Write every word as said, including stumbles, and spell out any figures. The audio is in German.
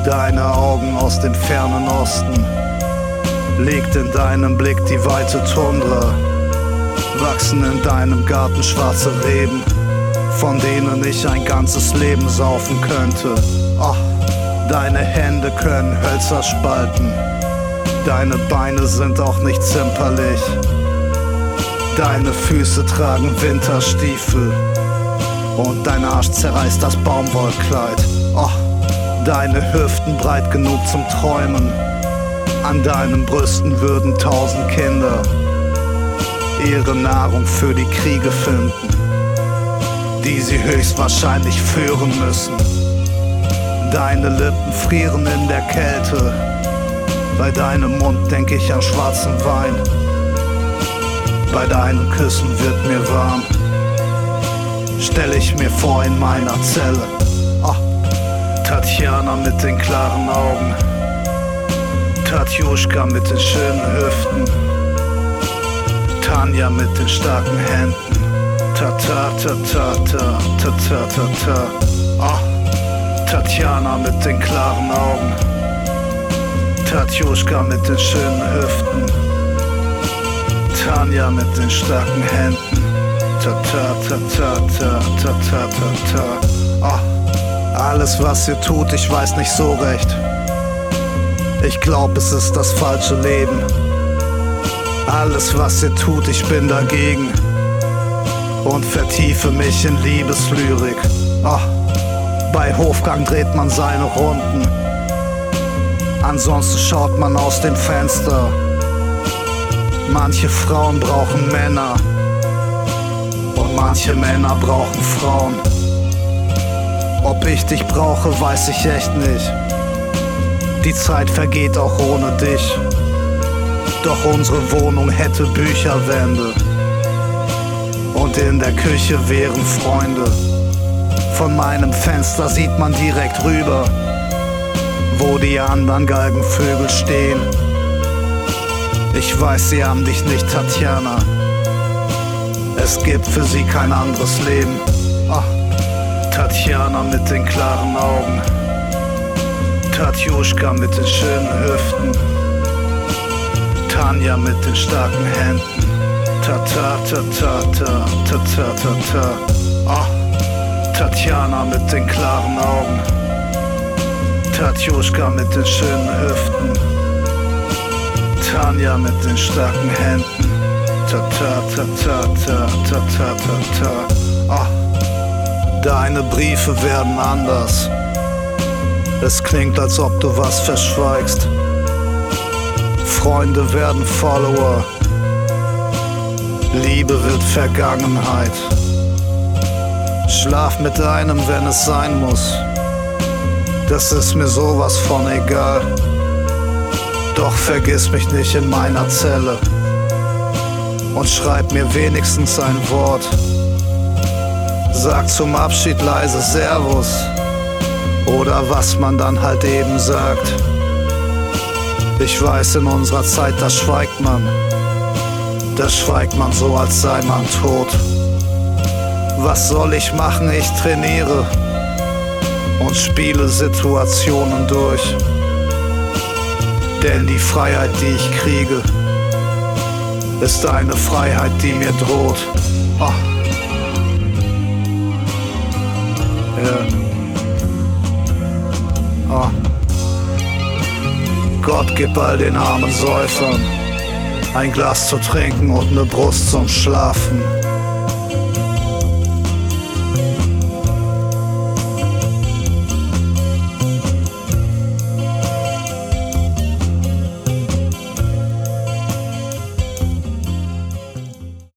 Deine Augen aus dem fernen Osten, liegt in deinem Blick die weite Tundra. Wachsen in deinem Garten schwarze Reben, von denen ich ein ganzes Leben saufen könnte. Oh, deine Hände können Hölzer spalten, deine Beine sind auch nicht zimperlich. Deine Füße tragen Winterstiefel und dein Arsch zerreißt das Baumwollkleid. Oh, deine Hüften breit genug zum Träumen, an deinen Brüsten würden tausend Kinder ihre Nahrung für die Kriege finden, die sie höchstwahrscheinlich führen müssen. Deine Lippen frieren in der Kälte, bei deinem Mund denk ich an schwarzen Wein. Bei deinen Küssen wird mir warm, stell ich mir vor in meiner Zelle. Oh, Tatjana mit den klaren Augen, Tatjuschka mit den schönen Hüften, Tanja mit den starken Händen. Ta ta ta ta ta ta ta ta ta. Oh, Tatjana mit den klaren Augen, Tatjuschka mit den schönen Hüften, Tanja mit den starken Händen. Ta ta ta ta ta ta ta ta ta. Oh, alles was ihr tut, ich weiß nicht so recht. Ich glaub, es ist das falsche Leben. Alles was ihr tut, ich bin dagegen und vertiefe mich in Liebeslyrik. Oh, bei Hofgang dreht man seine Runden, ansonsten schaut man aus dem Fenster. Manche Frauen brauchen Männer und manche Männer brauchen Frauen. Ob ich dich brauche, weiß ich echt nicht. Die Zeit vergeht auch ohne dich. Doch unsere Wohnung hätte Bücherwände und in der Küche wären Freunde. Von meinem Fenster sieht man direkt rüber, wo die anderen Galgenvögel stehen. Ich weiß, sie haben dich nicht, Tatjana. Es gibt für sie kein anderes Leben. Oh, Tatjana mit den klaren Augen, Tatjuschka mit den schönen Hüften, Tanja mit den starken Händen. Ta ta ta ta ta ta ta ta ta. Oh, Tatjana mit den klaren Augen, Tatjuschka mit den schönen Hüften, Tanja mit den starken Händen. Ta ta ta ta ta ta ta ta ta. Oh, deine Briefe werden anders. Es klingt, als ob du was verschweigst. Freunde werden Follower, Liebe wird Vergangenheit. Schlaf mit einem, wenn es sein muss. Das ist mir sowas von egal. Doch vergiss mich nicht in meiner Zelle und schreib mir wenigstens ein Wort. Sag zum Abschied leise Servus oder was man dann halt eben sagt. Ich weiß, in unserer Zeit, da schweigt man. Da schweigt man so, als sei man tot. Was soll ich machen? Ich trainiere und spiele Situationen durch. Denn die Freiheit, die ich kriege, ist eine Freiheit, die mir droht. Oh. Ja. Oh. Gott gib all den armen Säufern ein Glas zu trinken und ne Brust zum Schlafen.